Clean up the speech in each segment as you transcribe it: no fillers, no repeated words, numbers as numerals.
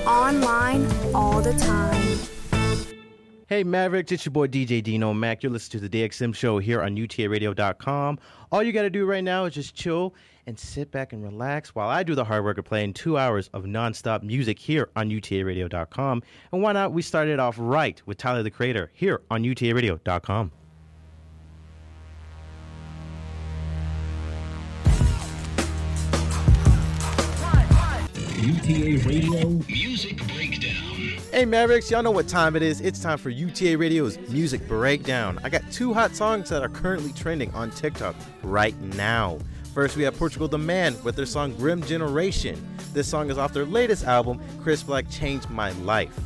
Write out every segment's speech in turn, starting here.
online all the time. Hey Mavericks, it's your boy DJ Dino Mac. You're listening to the DXM show here on UTARadio.com. All you got to do right now is just chill and sit back and relax while I do the hard work of playing 2 hours of nonstop music here on UTARadio.com. And why not? We started off right with Tyler the Creator here on UTARadio.com. UTA Radio Music Breakdown. Hey Mavericks, y'all know what time it is. It's time for UTA Radio's Music Breakdown. I got 2 hot songs that are currently trending on TikTok right now. First, we have Portugal The Man with their song Grim Generation. This song is off their latest album, Chris Black Changed My Life.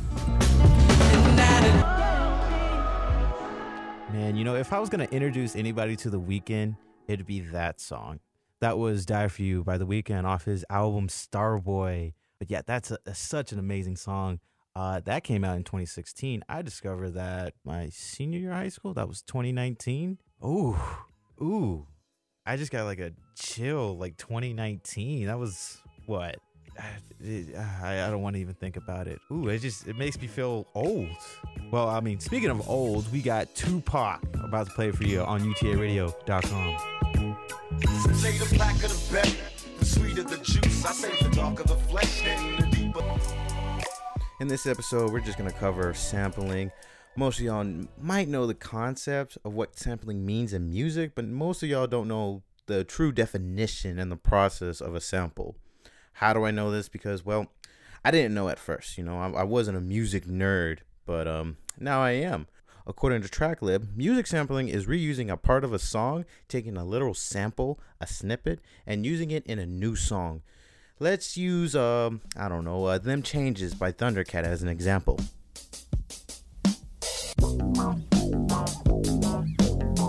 Man, you know, if I was going to introduce anybody to The Weeknd, it'd be that song. That was Die For You by The Weeknd off his album Starboy. But yeah, that's such an amazing song. That came out in 2016. I discovered that my senior year of high school. That was 2019. Ooh. I just got like a chill, like 2019. That was what? I don't want to even think about it. Ooh, it makes me feel old. Well, I mean, speaking of old, we got Tupac about to play for you on UTARadio.com. Say the blacker the better, the sweeter the juice. I say the darker the flesh, then the deeper. In this episode, we're just going to cover sampling. Most of y'all might know the concept of what sampling means in music, but most of y'all don't know the true definition and the process of a sample. How do I know this? Because, well, I didn't know at first. You know, I wasn't a music nerd, but now I am. According to TrackLib, music sampling is reusing a part of a song, taking a literal sample, a snippet, and using it in a new song. Let's use, Them Changes by Thundercat as an example.